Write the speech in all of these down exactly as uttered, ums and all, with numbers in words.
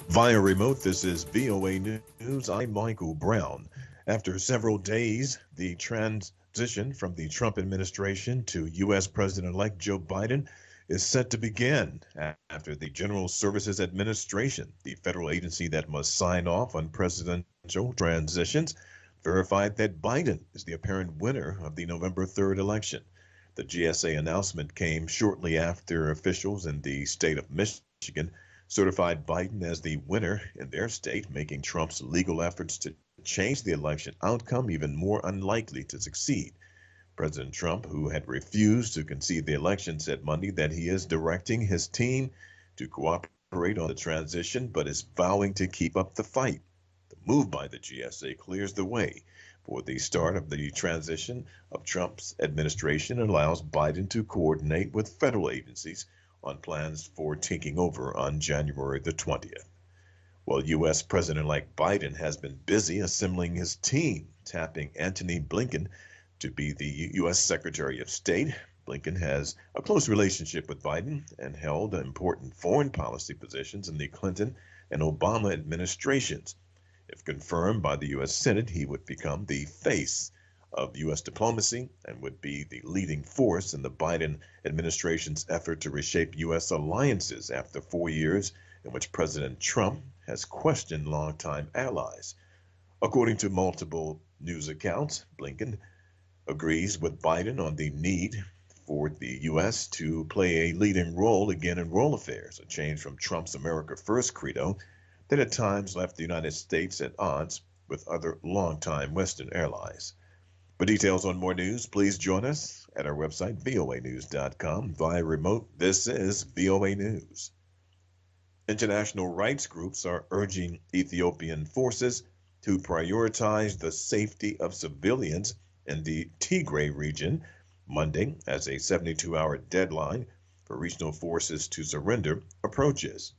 Via remote, this is V O A News. I'm Michael Brown. After several days, the transition from the Trump administration to U S. President-elect Joe Biden is set to begin after the General Services Administration, the federal agency that must sign off on presidential transitions, verified that Biden is the apparent winner of the November third election. The G S A announcement came shortly after officials in the state of Michigan certified Biden as the winner in their state, making Trump's legal efforts to change the election outcome even more unlikely to succeed. President Trump, who had refused to concede the election, said Monday that he is directing his team to cooperate on the transition, but is vowing to keep up the fight. The move by the G S A clears the way for the start of the transition of Trump's administration and allows Biden to coordinate with federal agencies on plans for taking over on January the twentieth. While U S. President-elect Biden has been busy assembling his team, tapping Antony Blinken to be the U S. Secretary of State. Blinken has a close relationship with Biden and held important foreign policy positions in the Clinton and Obama administrations. If confirmed by the U S. Senate, he would become the face of U S diplomacy and would be the leading force in the Biden administration's effort to reshape U S alliances after four years in which President Trump has questioned longtime allies. According to multiple news accounts, Blinken agrees with Biden on the need for the U S to play a leading role again in world affairs, a change from Trump's America First credo that at times left the United States at odds with other longtime Western allies. For details on more news, please join us at our website, V O A news dot com. Via remote, this is V O A News. International rights groups are urging Ethiopian forces to prioritize the safety of civilians in the Tigray region Monday as a seventy-two hour deadline for regional forces to surrender approaches.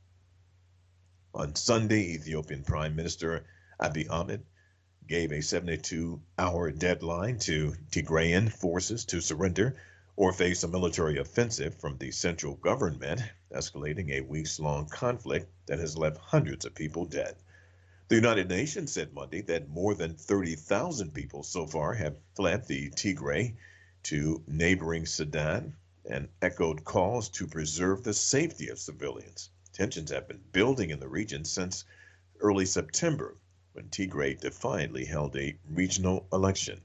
On Sunday, Ethiopian Prime Minister Abiy Ahmed gave a seventy-two hour deadline to Tigrayan forces to surrender or face a military offensive from the central government, escalating a weeks-long conflict that has left hundreds of people dead. The United Nations said Monday that more than thirty thousand people so far have fled the Tigray to neighboring Sudan and echoed calls to preserve the safety of civilians. Tensions have been building in the region since early September, when Tigray defiantly held a regional election.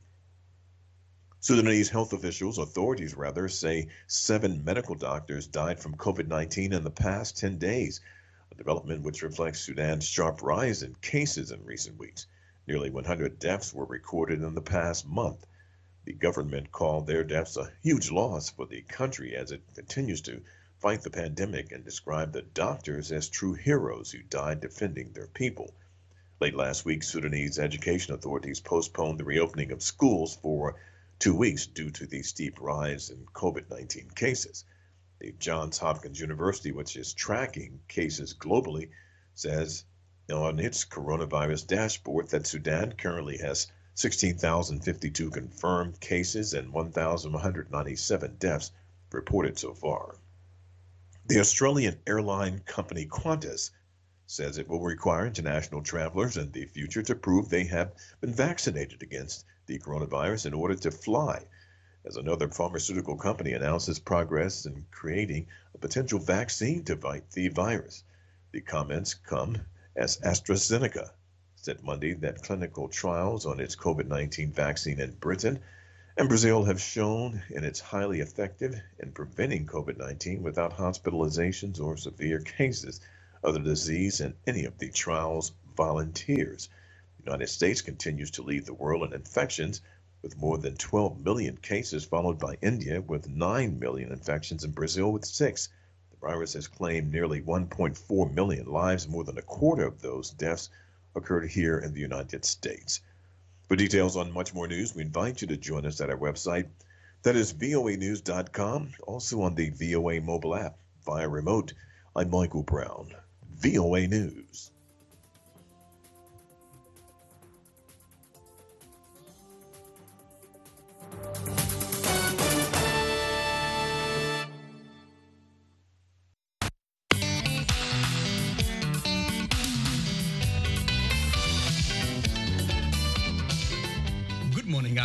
Sudanese health officials, authorities rather, say seven medical doctors died from COVID nineteen in the past ten days, a development which reflects Sudan's sharp rise in cases in recent weeks. Nearly one hundred deaths were recorded in the past month. The government called their deaths a huge loss for the country as it continues to fight the pandemic and described the doctors as true heroes who died defending their people. Late last week, Sudanese education authorities postponed the reopening of schools for two weeks due to the steep rise in COVID nineteen cases. The Johns Hopkins University, which is tracking cases globally, says on its coronavirus dashboard that Sudan currently has sixteen thousand fifty-two confirmed cases and one thousand one hundred ninety-seven deaths reported so far. The Australian airline company Qantas says it will require international travelers in the future to prove they have been vaccinated against the coronavirus in order to fly, as another pharmaceutical company announces progress in creating a potential vaccine to fight the virus. The comments come as AstraZeneca said Monday that clinical trials on its COVID nineteen vaccine in Britain and Brazil have shown in it's highly effective in preventing COVID nineteen without hospitalizations or severe cases of the disease in any of the trial's volunteers. The United States continues to lead the world in infections with more than twelve million cases, followed by India with nine million infections and Brazil with six. The virus has claimed nearly one point four million lives. More than a quarter of those deaths occurred here in the United States. For details on much more news, we invite you to join us at our website. That is V O A news dot com, also on the V O A mobile app via remote. I'm Michael Brown, V O A News.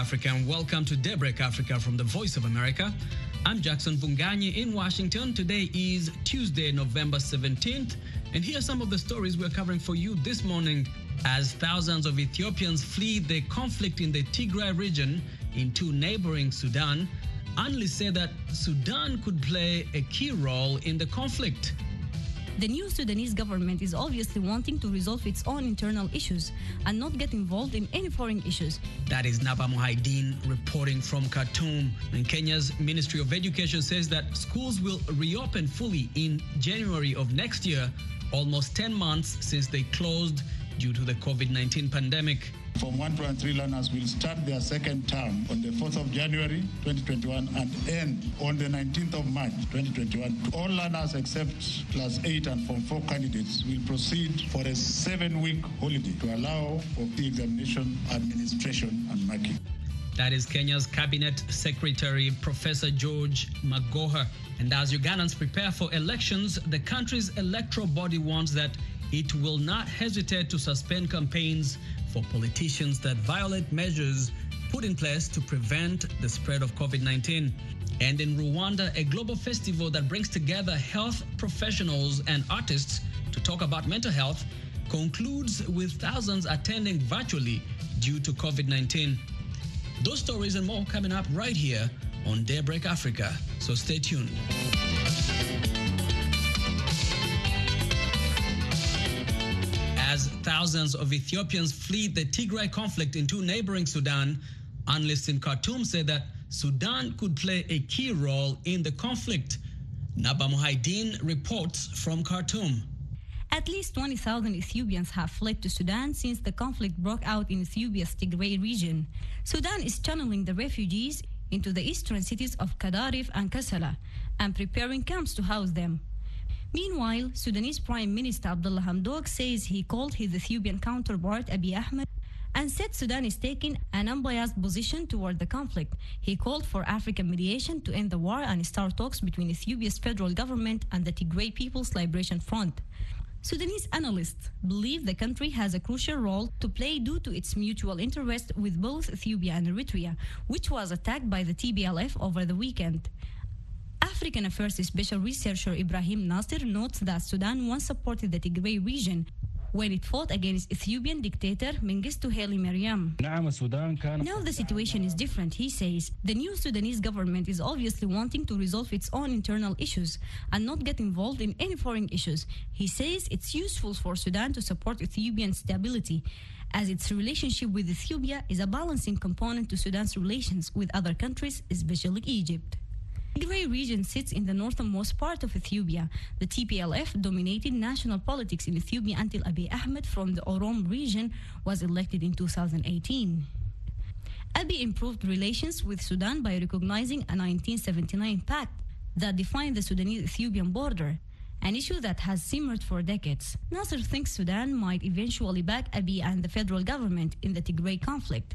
Africa, and welcome to Daybreak Africa from the Voice of America. I'm Jackson Vunganyi in Washington. Today is Tuesday, November seventeenth, and here are some of the stories we're covering for you this morning. As thousands of Ethiopians flee the conflict in the Tigray region into neighboring Sudan, analysts say that Sudan could play a key role in the conflict. The new Sudanese government is obviously wanting to resolve its own internal issues and not get involved in any foreign issues. That is Naba Muhaideen reporting from Khartoum. And Kenya's Ministry of Education says that schools will reopen fully in January of next year, almost ten months since they closed due to the COVID nineteen pandemic. Form one, two, and three learners will start their second term on the fourth of January twenty twenty-one and end on the nineteenth of March twenty twenty-one. All learners except Class eight and Form four candidates will proceed for a seven-week holiday to allow for the examination, administration, and marking. That is Kenya's Cabinet Secretary, Professor George Magoha. And as Ugandans prepare for elections, the country's electoral body wants that it will not hesitate to suspend campaigns for politicians that violate measures put in place to prevent the spread of COVID nineteen. And in Rwanda, a global festival that brings together health professionals and artists to talk about mental health concludes with thousands attending virtually due to COVID nineteen. Those stories and more coming up right here on Daybreak Africa, so stay tuned. As thousands of Ethiopians flee the Tigray conflict into neighboring Sudan, analysts in Khartoum say that Sudan could play a key role in the conflict. Naba Muhaideen reports from Khartoum. At least twenty thousand Ethiopians have fled to Sudan since the conflict broke out in Ethiopia's Tigray region. Sudan is channeling the refugees into the eastern cities of Kadarif and Kassala and preparing camps to house them. Meanwhile, Sudanese Prime Minister Abdullah Hamdok says he called his Ethiopian counterpart Abiy Ahmed and said Sudan is taking an unbiased position toward the conflict. He called for African mediation to end the war and start talks between Ethiopia's federal government and the Tigray People's Liberation Front. Sudanese analysts believe the country has a crucial role to play due to its mutual interest with both Ethiopia and Eritrea, which was attacked by the T B L F over the weekend. African Affairs Special Researcher Ibrahim Nasir notes that Sudan once supported the Tigray region when it fought against Ethiopian dictator Mengistu Haile Mariam. Now the situation is different, he says. The new Sudanese government is obviously wanting to resolve its own internal issues and not get involved in any foreign issues. He says it's useful for Sudan to support Ethiopian stability, as its relationship with Ethiopia is a balancing component to Sudan's relations with other countries, especially Egypt. The Tigray region sits in the northernmost part of Ethiopia. The T P L F dominated national politics in Ethiopia until Abiy Ahmed from the Oromo region was elected in two thousand eighteen. Abiy improved relations with Sudan by recognizing a nineteen seventy-nine pact that defined the Sudanese-Ethiopian border, an issue that has simmered for decades. Nasser thinks Sudan might eventually back Abiy and the federal government in the Tigray conflict.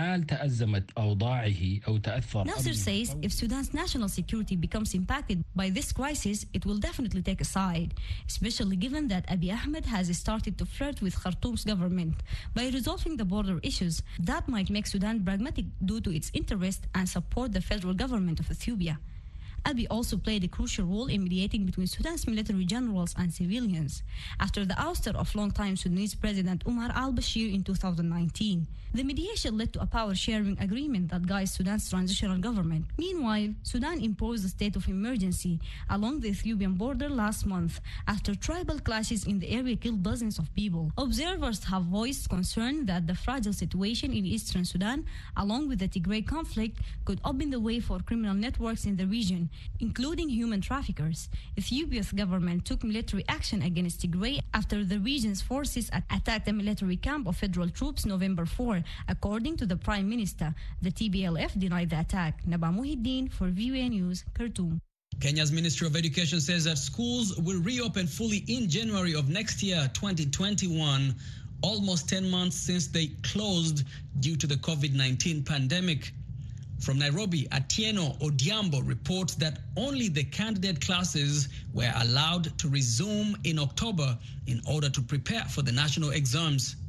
Nasser says if Sudan's national security becomes impacted by this crisis, it will definitely take a side, especially given that Abiy Ahmed has started to flirt with Khartoum's government. By resolving the border issues, that might make Sudan pragmatic due to its interest and support the federal government of Ethiopia. Abiy also played a crucial role in mediating between Sudan's military generals and civilians after the ouster of longtime Sudanese President Omar al-Bashir in two thousand nineteen. The mediation led to a power-sharing agreement that guides Sudan's transitional government. Meanwhile, Sudan imposed a state of emergency along the Ethiopian border last month after tribal clashes in the area killed dozens of people. Observers have voiced concern that the fragile situation in eastern Sudan, along with the Tigray conflict, could open the way for criminal networks in the region, including human traffickers. Ethiopia's government took military action against Tigray after the region's forces attacked a military camp of federal troops November fourth, according to the Prime Minister. The T B L F denied the attack. Naba Muhaideen for V O A News, Khartoum. Kenya's Ministry of Education says that schools will reopen fully in January of next year, twenty twenty-one, almost ten months since they closed due to the COVID nineteen pandemic. From Nairobi, Atieno Odiambo reports that only the candidate classes were allowed to resume in October in order to prepare for the national exams.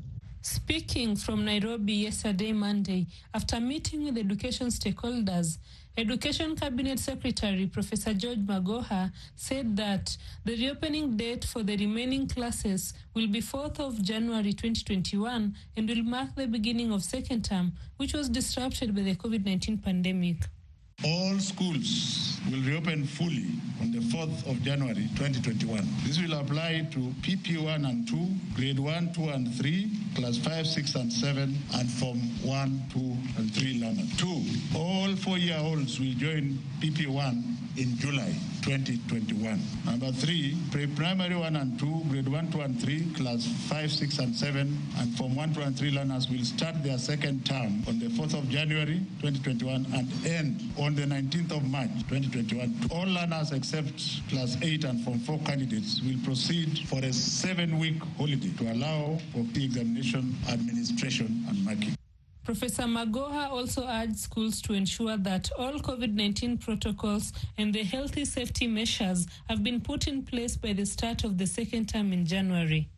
Speaking from Nairobi yesterday, Monday, after meeting with education stakeholders, Education Cabinet Secretary Professor George Magoha said that the reopening date for the remaining classes will be fourth of January twenty twenty-one and will mark the beginning of second term, which was disrupted by the COVID nineteen pandemic. All schools will reopen fully on the fourth of January twenty twenty-one. This will apply to P P one and two, grade one, two and three, class five, six and seven, and form one, two and three learners. Two, all four-year-olds will join P P one in July twenty twenty-one. Number three, pre-primary one and two, grade one, two and three, class five, six and seven, and form one, two and three learners will start their second term on the fourth of January twenty twenty-one and end on the nineteenth of March twenty twenty-one. All learners except class eight and form four candidates will proceed for a seven-week holiday to allow for the examination, administration, and marking. Professor Magoha also urged schools to ensure that all COVID nineteen protocols and the healthy safety measures have been put in place by the start of the second term in January.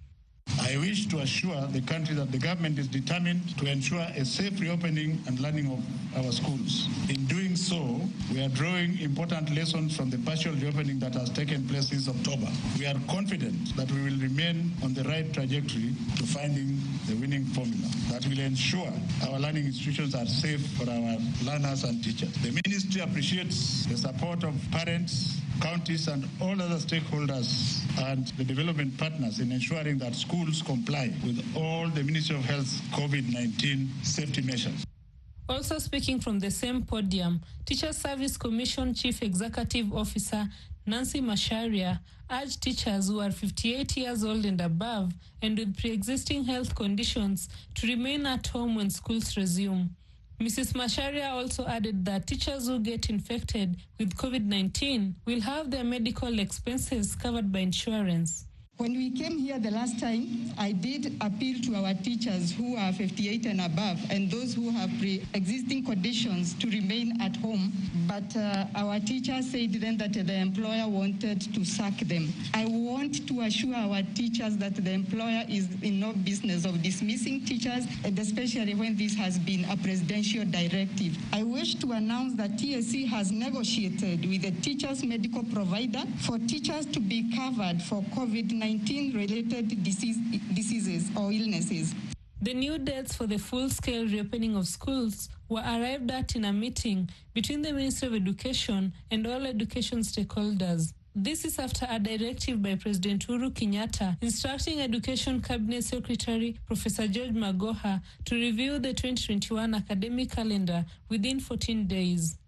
I wish to assure the country that the government is determined to ensure a safe reopening and learning of our schools. In doing so, we are drawing important lessons from the partial reopening that has taken place since October. We are confident that we will remain on the right trajectory to finding the winning formula that will ensure our learning institutions are safe for our learners and teachers. The ministry appreciates the support of parents, counties, and all other stakeholders and the development partners in ensuring that schools comply with all the Ministry of Health's COVID nineteen safety measures. Also speaking from the same podium, Teacher Service Commission Chief Executive Officer Nancy Macharia urged teachers who are fifty-eight years old and above and with pre-existing health conditions to remain at home when schools resume. Missus Macharia also added that teachers who get infected with COVID nineteen will have their medical expenses covered by insurance. When we came here the last time, I did appeal to our teachers who are fifty-eight and above and those who have pre-existing conditions to remain at home. But uh, our teachers said then that the employer wanted to sack them. I want to assure our teachers that the employer is in no business of dismissing teachers, and especially when this has been a presidential directive. I wish to announce that T S C has negotiated with the teachers' medical provider for teachers to be covered for COVID nineteen related disease, diseases or illnesses. The new dates for the full-scale reopening of schools were arrived at in a meeting between the Ministry of Education and all education stakeholders. This is after a directive by President Uhuru Kenyatta instructing Education Cabinet Secretary Professor George Magoha to review the twenty twenty-one academic calendar within fourteen days.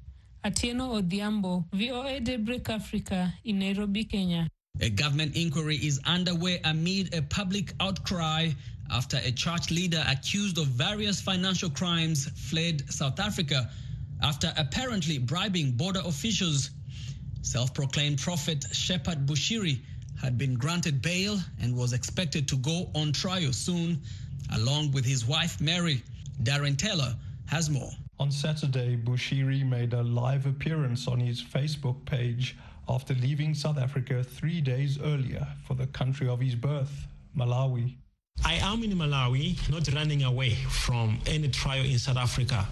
Atieno Odhiambo, V O A Daybreak Africa in Nairobi, Kenya. A government inquiry is underway amid a public outcry after a church leader accused of various financial crimes fled South Africa after apparently bribing border officials. Self-proclaimed prophet Shepherd Bushiri had been granted bail and was expected to go on trial soon, along with his wife Mary. Darren Taylor has more. On Saturday, Bushiri made a live appearance on his Facebook page after leaving South Africa three days earlier for the country of his birth, Malawi. I am in Malawi, not running away from any trial in South Africa.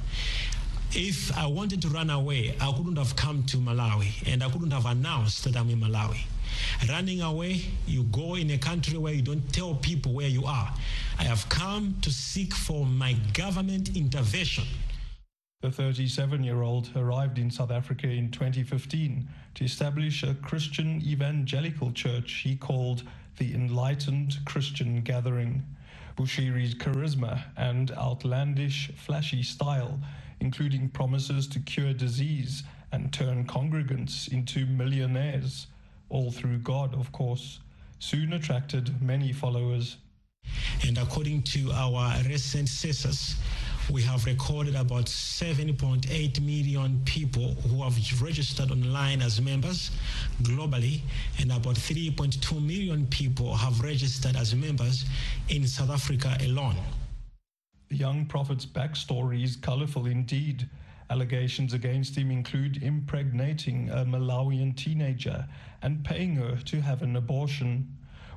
If I wanted to run away, I couldn't have come to Malawi and I couldn't have announced that I'm in Malawi. Running away, you go in a country where you don't tell people where you are. I have come to seek for my government intervention. The thirty-seven-year-old arrived in South Africa in twenty fifteen to establish a Christian evangelical church he called the Enlightened Christian Gathering. Bushiri's charisma and outlandish, flashy style, including promises to cure disease and turn congregants into millionaires, all through God, of course, soon attracted many followers. And according to our recent census, we have recorded about seven point eight million people who have registered online as members globally, and about three point two million people have registered as members in South Africa alone. The young prophet's backstory is colorful indeed. Allegations against him include impregnating a Malawian teenager and paying her to have an abortion.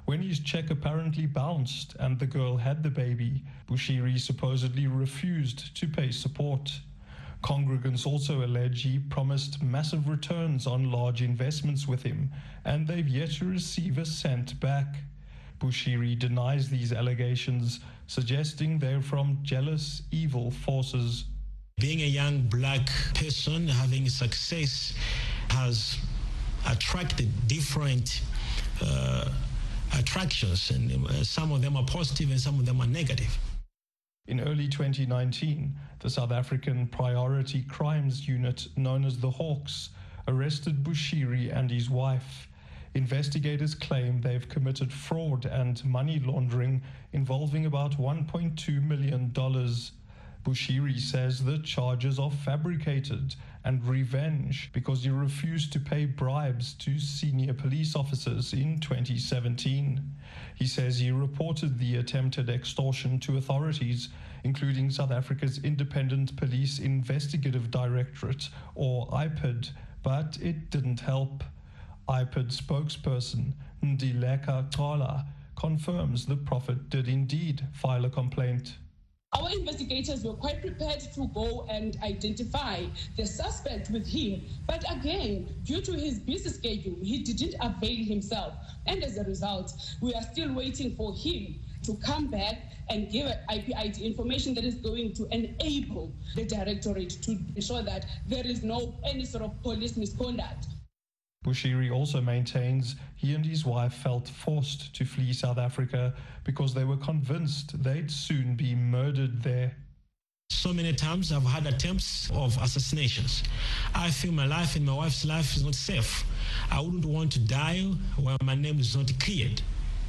When his check apparently bounced and the girl had the baby, Bushiri supposedly refused to pay support. Congregants also allege he promised massive returns on large investments with him, and they've yet to receive a cent back. Bushiri denies these allegations, suggesting they're from jealous, evil forces. Being a young black person having success has attracted different uh, attractions, and uh, some of them are positive and some of them are negative. In early twenty nineteen, the South African Priority Crimes Unit, known as the Hawks, arrested Bushiri and his wife. Investigators claim they've committed fraud and money laundering involving about one point two million dollars. Bushiri says the charges are fabricated and revenge because he refused to pay bribes to senior police officers in twenty seventeen. He says he reported the attempted extortion to authorities, including South Africa's Independent Police Investigative Directorate, or I P I D, but it didn't help. I P I D spokesperson Ndileka Xhola confirms the prophet did indeed file a complaint. Our investigators were quite prepared to go and identify the suspect with him. But again, due to his busy schedule, he didn't avail himself. And as a result, we are still waiting for him to come back and give I P I D information that is going to enable the directorate to ensure that there is no any sort of police misconduct. Bushiri also maintains he and his wife felt forced to flee South Africa because they were convinced they'd soon be murdered there. So many times I've had attempts of assassinations. I feel my life and my wife's life is not safe. I wouldn't want to die while my name is not cleared.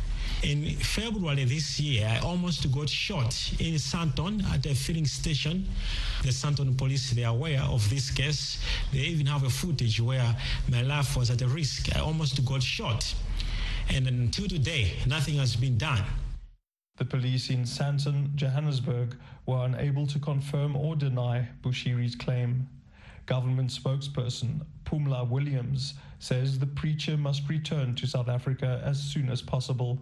In February this year, I almost got shot in Sandton at a filling station. The Sandton police, they are aware of this case. They even have a footage where my life was at a risk. I almost got shot. And until today, nothing has been done. The police in Sandton, Johannesburg, were unable to confirm or deny Bushiri's claim. Government spokesperson Pumla Williams says the preacher must return to South Africa as soon as possible.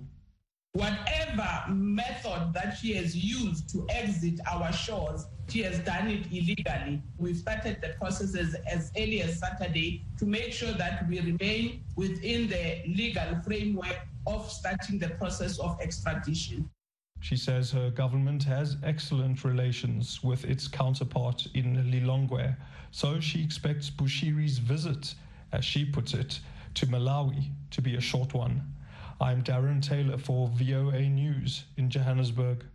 Whatever method that she has used to exit our shores, she has done it illegally. We've started the processes as early as Saturday to make sure that we remain within the legal framework of starting the process of extradition. She says her government has excellent relations with its counterpart in Lilongwe, so she expects Bushiri's visit, as she puts it, to Malawi to be a short one. I'm Darren Taylor for V O A News in Johannesburg.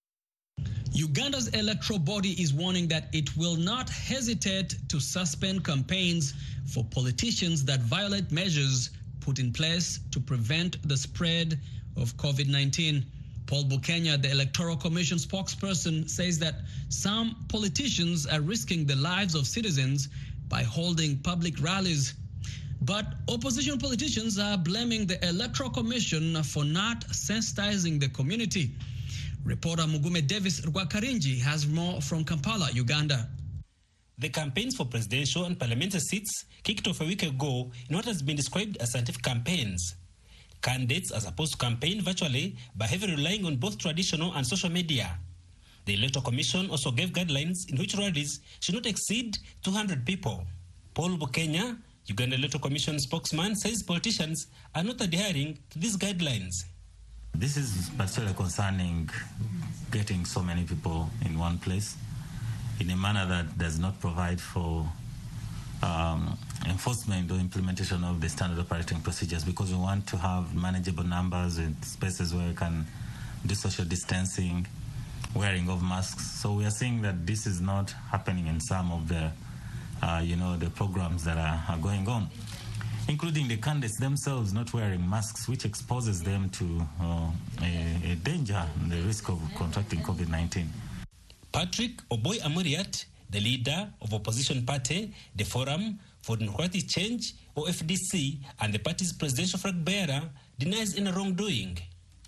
Uganda's electoral body is warning that it will not hesitate to suspend campaigns for politicians that violate measures put in place to prevent the spread of COVID nineteen. Paul Bukenya, the Electoral Commission spokesperson, says that some politicians are risking the lives of citizens by holding public rallies. But opposition politicians are blaming the Electoral Commission for not sensitizing the community. Reporter Mugume Davis Rwakarinji has more from Kampala, Uganda. The campaigns for presidential and parliamentary seats kicked off a week ago in what has been described as scientific campaigns. Candidates are supposed to campaign virtually by heavily relying on both traditional and social media. The Electoral Commission also gave guidelines in which rallies should not exceed two hundred people. Paul Bukenya, Uganda Electoral Commission spokesman, says politicians are not adhering to these guidelines. This is particularly concerning getting so many people in one place in a manner that does not provide for um, enforcement or implementation of the standard operating procedures, because we want to have manageable numbers and spaces where we can do social distancing, wearing of masks. So we are seeing that this is not happening in some of the, uh, you know, the programs that are, are going on, including the candidates themselves not wearing masks, which exposes them to uh, a, a danger and the risk of contracting COVID nineteen. Patrick Oboy Amuriat, the leader of opposition party, the Forum for Democratic Change, or F D C, and the party's presidential flag bearer, denies any wrongdoing.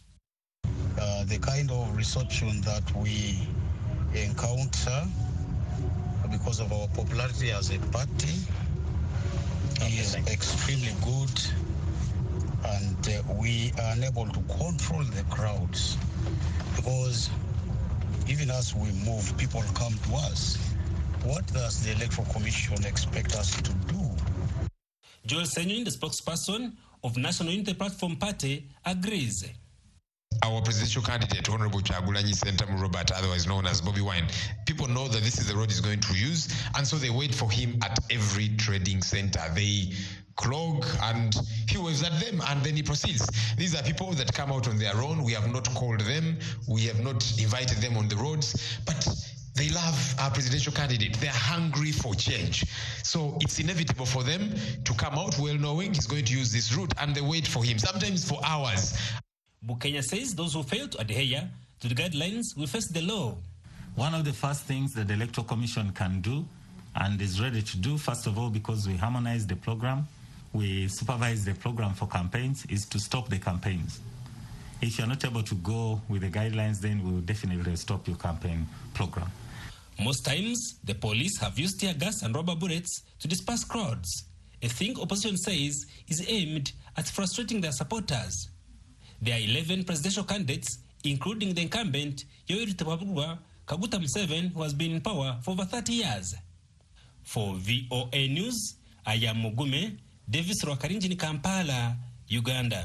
Uh, the kind of reception that we encounter because of our popularity as a party is extremely good, and uh, we we are unable to control the crowds, because even as we move, people come to us. What does the Electoral Commission expect us to do? Joel Senyuin, the spokesperson of National Unity Platform Party, agrees. Our presidential candidate, Honorable Kyagulanyi Ssentamu Robert, otherwise known as Bobby Wine, people know that this is the road he's going to use, and so they wait for him at every trading center. They clog and he waves at them and then he proceeds. These are people that come out on their own. We have not called them. We have not invited them on the roads, but they love our presidential candidate. They're hungry for change. So it's inevitable for them to come out well knowing he's going to use this route, and they wait for him, sometimes for hours. Bukenya says those who fail to adhere to the guidelines will face the law. One of the first things that the Electoral Commission can do and is ready to do, first of all, because we harmonize the program, we supervise the program for campaigns, is to stop the campaigns. If you're not able to go with the guidelines, then we will definitely stop your campaign program. Most times, the police have used tear gas and rubber bullets to disperse crowds, a thing opposition says is aimed at frustrating their supporters. There are eleven presidential candidates, including the incumbent Yoweri Tabagurwa Kaguta Museveni, who has been in power for over thirty years. For V O A News, I am Mugume Davis Rwakarinji in Kampala, Uganda.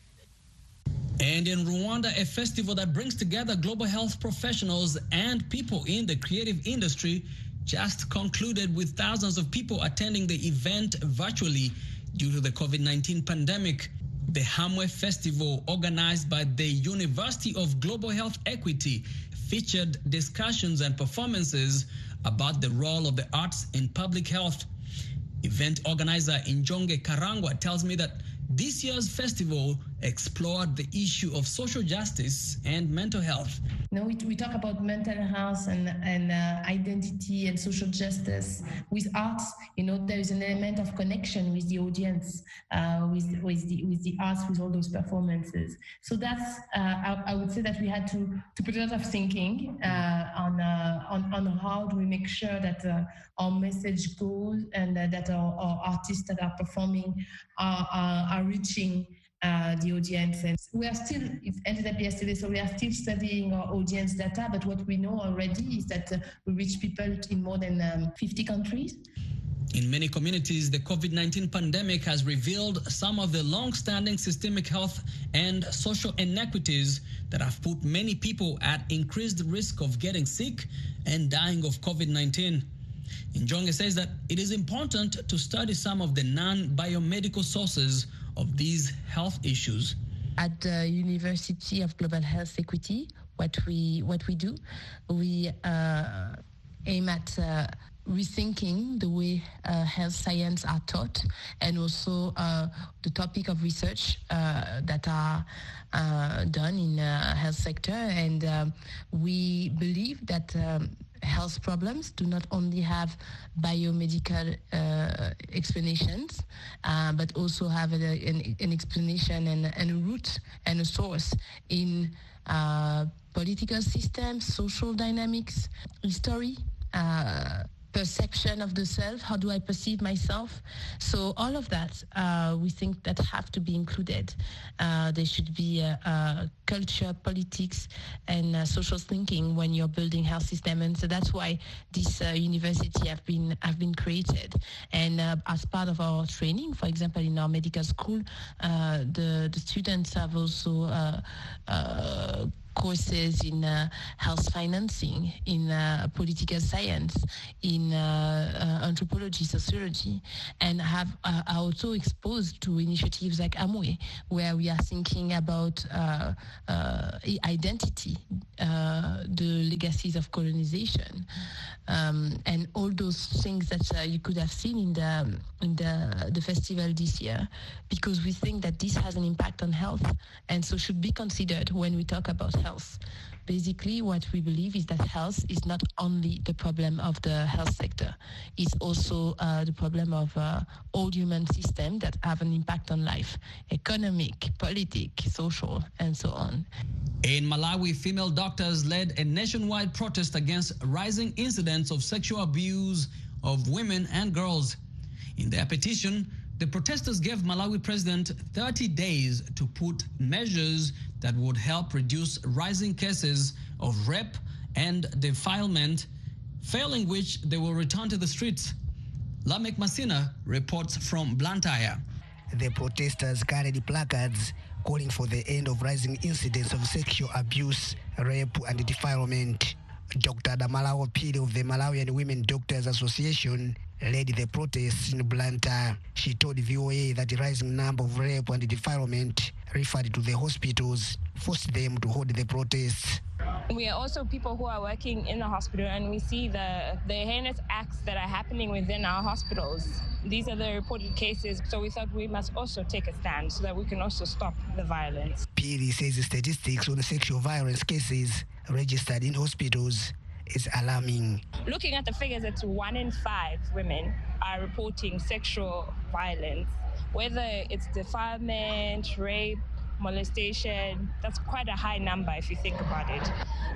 And in Rwanda, a festival that brings together global health professionals and people in the creative industry just concluded, with thousands of people attending the event virtually due to the COVID nineteen pandemic. The Hamwe Festival, organized by the University of Global Health Equity, featured discussions and performances about the role of the arts in public health. Event organizer Injonge Karangwa tells me that this year's festival explored the issue of social justice and mental health. You know, we, we talk about mental health and, and uh, identity and social justice. With arts, you know, there is an element of connection with the audience, uh, with, with, the, with the arts, with all those performances. So that's, uh, I, I would say that we had to, to put a lot of thinking uh, on, uh, on, on how do we make sure that uh, our message goes, and uh, that our, our artists that are performing are, are, are reaching Uh, the audience. And we are still, it ended up yesterday, so we are still studying our audience data, but what we know already is that uh, we reach people in more than um, fifty countries. In many communities, the COVID nineteen pandemic has revealed some of the long-standing systemic health and social inequities that have put many people at increased risk of getting sick and dying of COVID nineteen. Njonge says that it is important to study some of the non-biomedical sources of these health issues. At the University of Global Health Equity, what we what we do, we uh, aim at uh, rethinking the way uh, health science are taught, and also uh, the topic of research uh, that are uh, done in the uh, health sector. And um, we believe that um, health problems do not only have biomedical uh, explanations, uh, but also have a, an, an explanation and, and a root and a source in uh, political systems, social dynamics, history, uh, perception of the self. How do I perceive myself? So all of that, uh, we think that have to be included. Uh, there should be uh, uh, culture, politics, and uh, social thinking when you're building health system. And so that's why this uh, university have been have been created. And uh, as part of our training, for example, in our medical school, uh, the the students have also uh, uh, courses in uh, health financing, in uh, political science, in uh, uh, anthropology, sociology, and have uh, are also exposed to initiatives like Amwe, where we are thinking about uh, uh, identity, uh, the legacies of colonization, um, and all those things that uh, you could have seen in the in the the festival this year, because we think that this has an impact on health, and so should be considered when we talk about health. Basically, what we believe is that health is not only the problem of the health sector, it's also uh, the problem of uh, all human systems that have an impact on life, economic, politic, social, and so on. In Malawi, female doctors led a nationwide protest against rising incidents of sexual abuse of women and girls. In their petition, The protesters gave Malawi president thirty days to put measures that would help reduce rising cases of rape and defilement, failing which they will return to the streets. Lamek Masina reports from Blantyre. The protesters carried placards calling for the end of rising incidents of sexual abuse, rape and defilement. Doctor Damalawo Pili of the Malawian Women Doctors Association led the protests in Blantyre. She told V O A that the rising number of rape and defilement referred to the hospitals forced them to hold the protests. We are also people who are working in the hospital, and we see the, the heinous acts that are happening within our hospitals. These are the reported cases, so we thought we must also take a stand so that we can also stop the violence. Pili says the statistics on sexual violence cases registered in hospitals is alarming. Looking at the figures, it's one in five women are reporting sexual violence, whether it's defilement, rape, molestation. That's quite a high number if you think about it.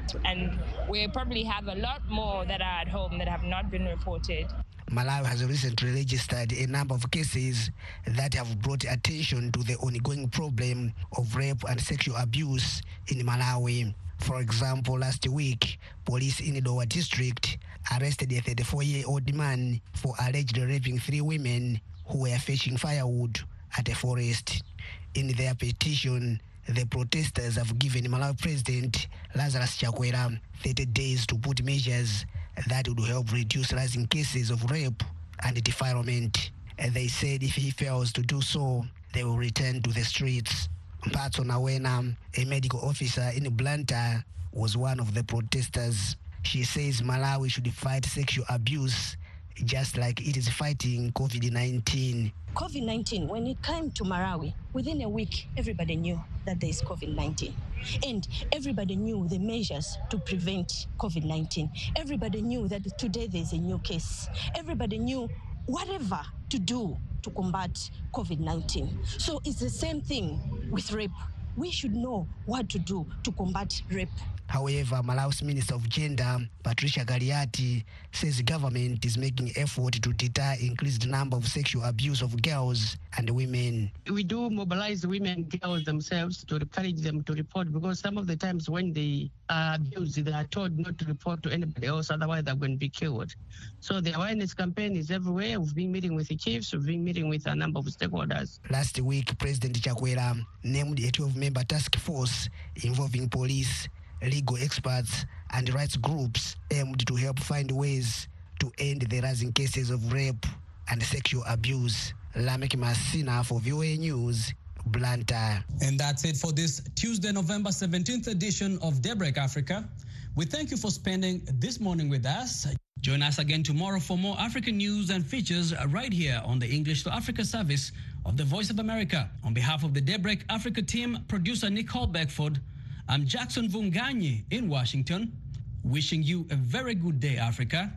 And we probably have a lot more that are at home that have not been reported. Malawi has recently registered a number of cases that have brought attention to the ongoing problem of rape and sexual abuse in Malawi. For example, last week, police in Dowa district arrested a thirty-four-year-old man for allegedly raping three women who were fetching firewood at a forest. In their petition, the protesters have given Malawi President Lazarus Chakwera thirty days to put measures that would help reduce rising cases of rape and defilement. And they said if he fails to do so, they will return to the streets. Mpatso Nawena, a medical officer in Blantyre, was one of the protesters. She says Malawi should fight sexual abuse just like it is fighting COVID nineteen. COVID nineteen, when it came to Malawi, within a week, everybody knew that there is COVID nineteen. And everybody knew the measures to prevent COVID nineteen. Everybody knew that today there is a new case. Everybody knew whatever to do to combat COVID nineteen. So it's the same thing with rape. We should know what to do to combat rape. However, Malawi's Minister of Gender, Patricia Galiati, says the government is making effort to deter increased number of sexual abuse of girls and women. We do mobilize women and girls themselves to encourage them to report, because some of the times when they are abused, they are told not to report to anybody else, otherwise they're going to be killed. So the awareness campaign is everywhere. We've been meeting with the chiefs, we've been meeting with a number of stakeholders. Last week, President Chakwera named a twelve-member task force involving police, legal experts and rights groups aimed to help find ways to end the rising cases of rape and sexual abuse. Lamek Masina for V O A News, Blantyre. And that's it for this Tuesday, November seventeenth edition of Daybreak Africa. We thank you for spending this morning with us. Join us again tomorrow for more African news and features right here on the English to Africa service of the Voice of America. On behalf of the Daybreak Africa team, producer Nicole Beckford, I'm Jackson Vunganyi in Washington, wishing you a very good day, Africa.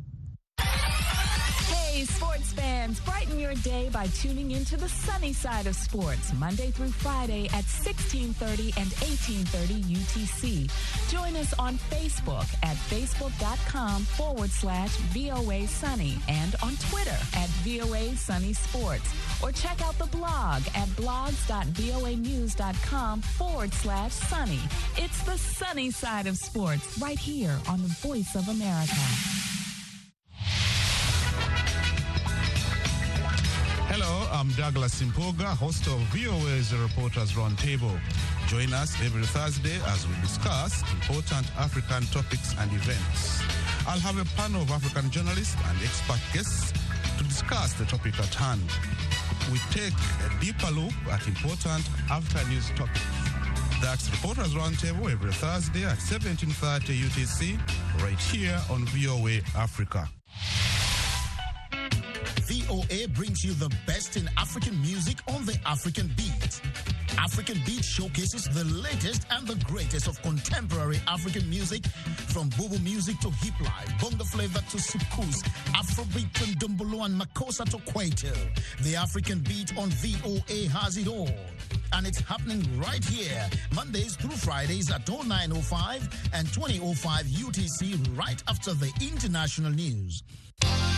Hey, sports fans, brighten your day by tuning into the sunny side of sports, Monday through Friday at sixteen thirty and eighteen thirty U T C. Join us on Facebook at facebook.com forward slash VOA Sunny and on Twitter at VOA Sunny Sports. Or check out the blog at blogs.voanews.com forward slash sunny. It's the sunny side of sports right here on the Voice of America. Hello, I'm Douglas Simpoga, host of V O A's Reporters Roundtable. Join us every Thursday as we discuss important African topics and events. I'll have a panel of African journalists and expert guests to discuss the topic at hand. We take a deeper look at important African news topics. That's Reporters Roundtable every Thursday at seventeen thirty U T C, right here on V O A Africa. V O A brings you the best in African music on the African Beat. African Beat showcases the latest and the greatest of contemporary African music, from Bobo music to hip life, bongo flavor to soukous, Afrobeat and Dumbolo and Makossa to Kwaito. The African Beat on V O A has it all. And it's happening right here, Mondays through Fridays at oh nine oh five and twenty oh five U T C, right after the international news.